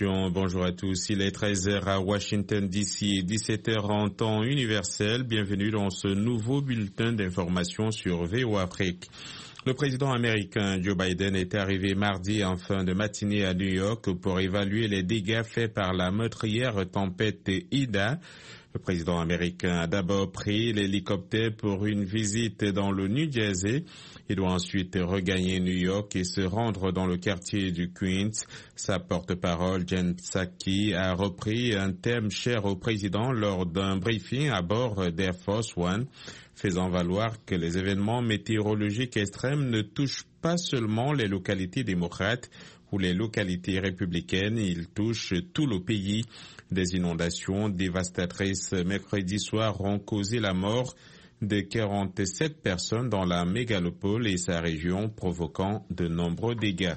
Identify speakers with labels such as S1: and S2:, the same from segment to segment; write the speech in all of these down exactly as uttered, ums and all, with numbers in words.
S1: information. Bonjour à tous. Il est treize heures à Washington D C et dix-sept heures en temps universel. Bienvenue dans ce nouveau bulletin d'information sur V O A Afrique. Le président américain Joe Biden est arrivé mardi en fin de matinée à New York pour évaluer les dégâts faits par la meurtrière tempête Ida. Le président américain a d'abord pris l'hélicoptère pour une visite dans le New Jersey. Il doit ensuite regagner New York et se rendre dans le quartier du Queens. Sa porte-parole, Jen Psaki, a repris un thème cher au président lors d'un briefing à bord d'Air Force One, faisant valoir que les événements météorologiques extrêmes ne touchent pas seulement les localités démocrates ou les localités républicaines, ils touchent tout le pays. Des inondations dévastatrices mercredi soir ont causé la mort de quarante-sept personnes dans la mégalopole et sa région, provoquant de nombreux dégâts.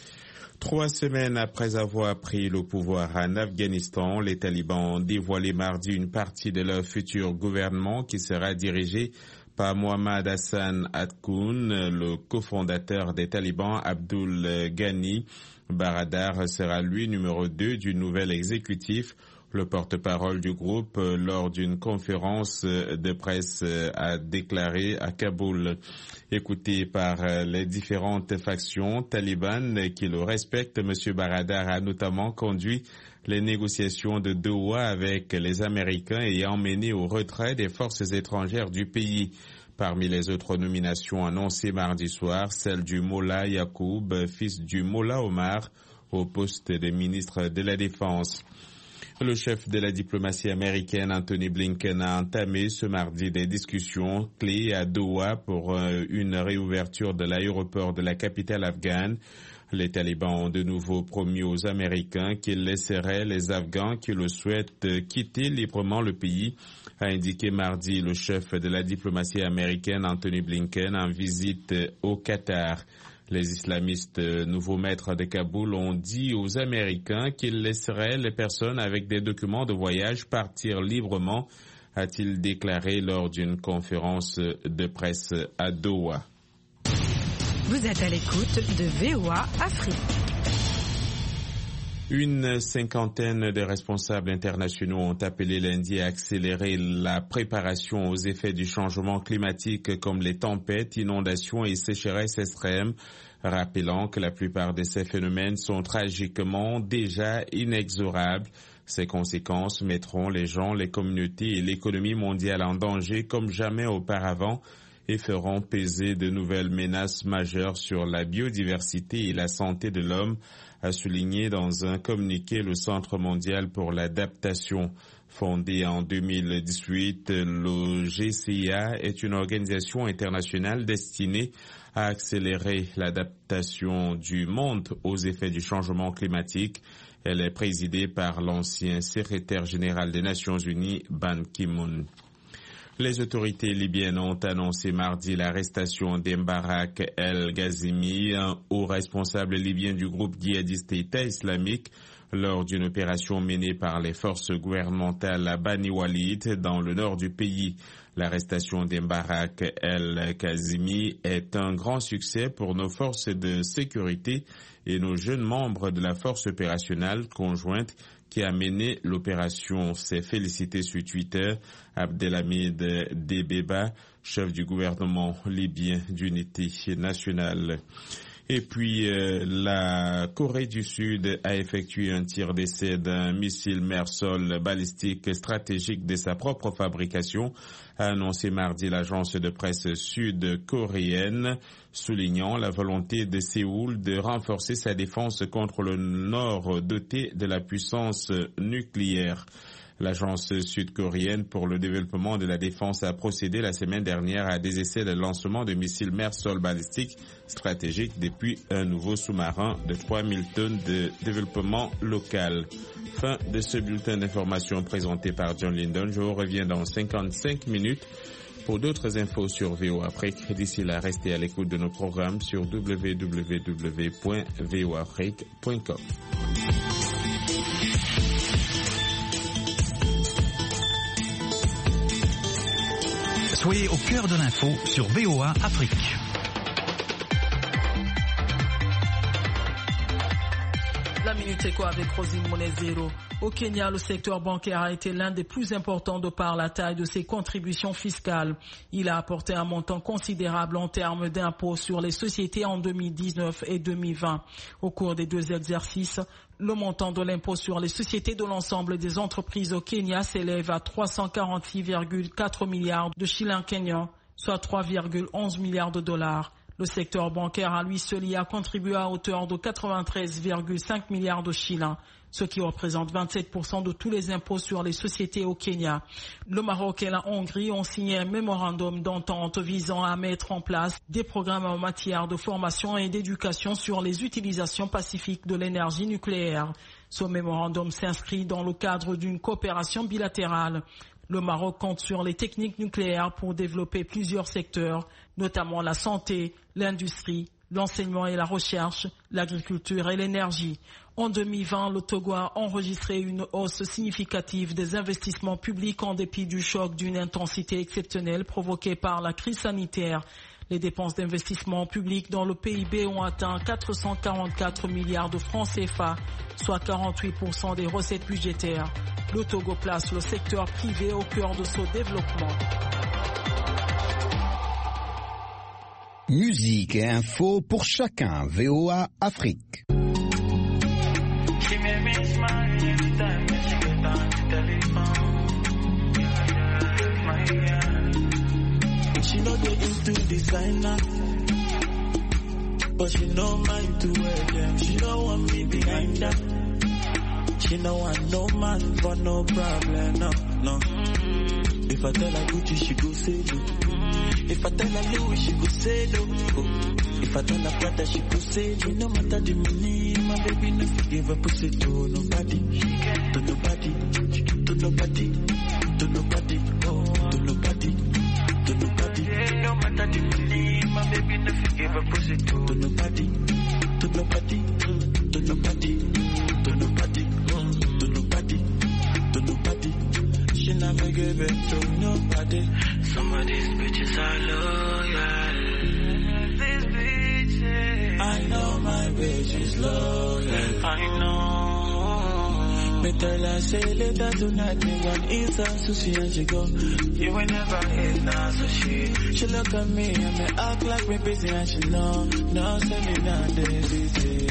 S1: Trois semaines après avoir pris le pouvoir en Afghanistan, les talibans ont dévoilé mardi une partie de leur futur gouvernement qui sera dirigé par Mohammad Hassan Hatkun, le cofondateur des talibans. Abdul Ghani Baradar sera lui numéro deux du nouvel exécutif. Le porte-parole du groupe, lors d'une conférence de presse, a déclaré à Kaboul. Écouté par les différentes factions talibanes qui le respectent, M. Baradar a notamment conduit les négociations de Doha avec les Américains et a emmené au retrait des forces étrangères du pays. Parmi les autres nominations annoncées mardi soir, celle du Mollah Yacoub, fils du Mollah Omar, au poste de ministre de la Défense. Le chef de la diplomatie américaine, Anthony Blinken, a entamé ce mardi des discussions clés à Doha pour une réouverture de l'aéroport de la capitale afghane. Les talibans ont de nouveau promis aux Américains qu'ils laisseraient les Afghans qui le souhaitent quitter librement le pays, a indiqué mardi le chef de la diplomatie américaine, Anthony Blinken, en visite au Qatar. Les islamistes nouveaux maîtres de Kaboul ont dit aux Américains qu'ils laisseraient les personnes avec des documents de voyage partir librement, a-t-il déclaré lors d'une conférence de presse à Doha.
S2: Vous êtes à l'écoute de V O A Afrique.
S1: Une cinquantaine de responsables internationaux ont appelé lundi à accélérer la préparation aux effets du changement climatique comme les tempêtes, inondations et sécheresses extrêmes, rappelant que la plupart de ces phénomènes sont tragiquement déjà inexorables. Ces conséquences mettront les gens, les communautés et l'économie mondiale en danger comme jamais auparavant et feront peser de nouvelles menaces majeures sur la biodiversité et la santé de l'homme, a souligné dans un communiqué le Centre mondial pour l'adaptation. Fondé en deux mille dix-huit, le G C I A est une organisation internationale destinée à accélérer l'adaptation du monde aux effets du changement climatique. Elle est présidée par l'ancien secrétaire général des Nations Unies, Ban Ki-moon. Les autorités libyennes ont annoncé mardi l'arrestation d'Mbarak El-Ghazimi, un haut responsable libyen du groupe djihadiste État islamique, lors d'une opération menée par les forces gouvernementales à Bani Walid, dans le nord du pays. L'arrestation d'Mbarak El-Ghazimi est un grand succès pour nos forces de sécurité et nos jeunes membres de la force opérationnelle conjointe qui a mené l'opération, s'est félicité sur Twitter Abdelhamid Debeba, chef du gouvernement libyen d'unité nationale. Et puis, euh, la Corée du Sud a effectué un tir d'essai d'un missile mer-sol balistique stratégique de sa propre fabrication, a annoncé mardi l'agence de presse sud-coréenne, soulignant la volonté de Séoul de renforcer sa défense contre le Nord doté de la puissance nucléaire. L'agence sud-coréenne pour le développement de la défense a procédé la semaine dernière à des essais de lancement de missiles mer-sol balistiques stratégiques depuis un nouveau sous-marin de trois mille tonnes de développement local. Fin de ce bulletin d'information présenté par John Lyndon. Je vous reviens dans cinquante-cinq minutes pour d'autres infos sur V O A Afrique. D'ici là, restez à l'écoute de nos programmes sur w w w point v o afrique point com.
S3: Soyez au cœur de l'info sur V O A Afrique. La minute
S4: C'est quoi avec Rosine Monezero? Au Kenya, le secteur bancaire a été l'un des plus importants de par la taille de ses contributions fiscales. Il a apporté un montant considérable en termes d'impôts sur les sociétés en deux mille dix-neuf et deux mille vingt. Au cours des deux exercices, le montant de l'impôt sur les sociétés de l'ensemble des entreprises au Kenya s'élève à trois cent quarante-six virgule quatre milliards de shillings kenyans, soit trois virgule onze milliards de dollars. Le secteur bancaire à lui seul y a contribué à hauteur de quatre-vingt-treize virgule cinq milliards de shillings, ce qui représente vingt-sept pour cent de tous les impôts sur les sociétés au Kenya. Le Maroc et la Hongrie ont signé un mémorandum d'entente visant à mettre en place des programmes en matière de formation et d'éducation sur les utilisations pacifiques de l'énergie nucléaire. Ce mémorandum s'inscrit dans le cadre d'une coopération bilatérale. Le Maroc compte sur les techniques nucléaires pour développer plusieurs secteurs, notamment la santé, l'industrie, l'enseignement et la recherche, l'agriculture et l'énergie. En deux mille vingt, le Togo a enregistré une hausse significative des investissements publics en dépit du choc d'une intensité exceptionnelle provoquée par la crise sanitaire. Les dépenses d'investissement public dans le P I B ont atteint quatre cent quarante-quatre milliards de francs C F A, soit quarante-huit pour cent des recettes budgétaires. Le Togo place le secteur privé au cœur de ce développement.
S5: Musique et info pour chacun. V O A Afrique.
S6: She know they into designer, but she no mind to wear them. She don't want me behind her. She no want no man for no problem, no, no. If I tell her Gucci, she go say no. If I tell her Louis, she go say no. If I tell her Prada, she go say no. No matter the money, my baby no forgive her pussy to nobody, to nobody, to nobody, to nobody, oh, to nobody. To nobody, no matter the money, my baby no forgive her pussy to nobody, to nobody, to nobody, to nobody, to nobody, to nobody. She never give it to nobody. Some of these bitches are loyal. These bitches, I know my bitch is loyal. I know. Me tell her say later tonight me want eat her sushi and she go. You will never eat nah sushi. She look at me and me act like me busy and she know. No say me not busy.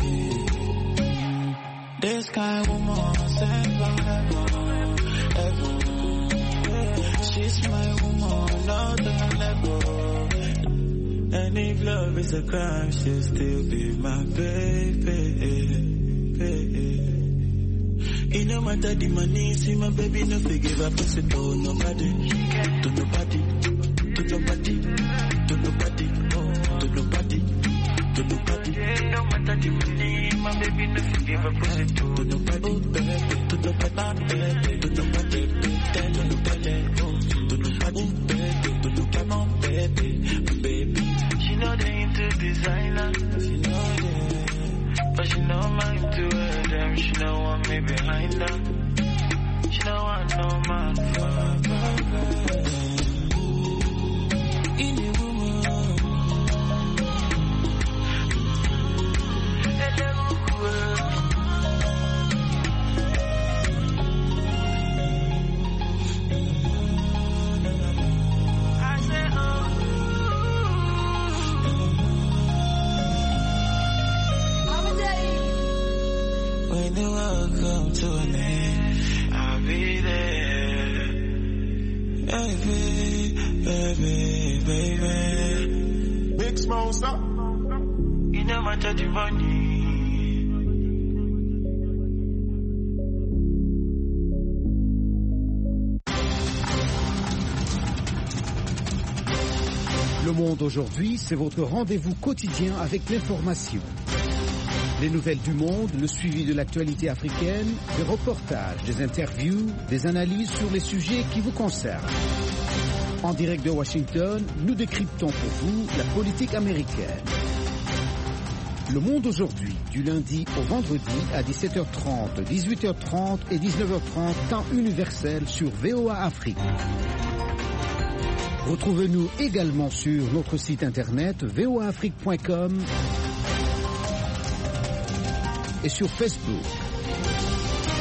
S6: This kind of woman sent from heaven, heaven. She's my woman, not the level. And if love is a crime, she'll still be my baby, baby. It no matter the money, see my baby no forgive her pussy to nobody, to nobody, to nobody, to nobody, oh, to nobody, to nobody. No matter the money, my baby no forgive her pussy to nobody, oh, baby, to nobody, baby, to nobody, to nobody, oh, to nobody, baby, to nobody, baby, baby. She know they into designer, she know they. But she no mind to wear them, she no want me behind her. She no want no man for her. In the woman, I say oh. When the world come to an end, I'll be there. Baby, baby, baby.
S7: Big Smoke, stop.
S6: You know my dirty money.
S5: Le Monde aujourd'hui, c'est votre rendez-vous quotidien avec l'information. Les nouvelles du monde, le suivi de l'actualité africaine, des reportages, des interviews, des analyses sur les sujets qui vous concernent. En direct de Washington, nous décryptons pour vous la politique américaine. Le Monde aujourd'hui, du lundi au vendredi à dix-sept heures trente, dix-huit heures trente et dix-neuf heures trente, temps universel sur V O A Afrique. Retrouvez-nous également sur notre site internet v o a afrique point com et sur Facebook.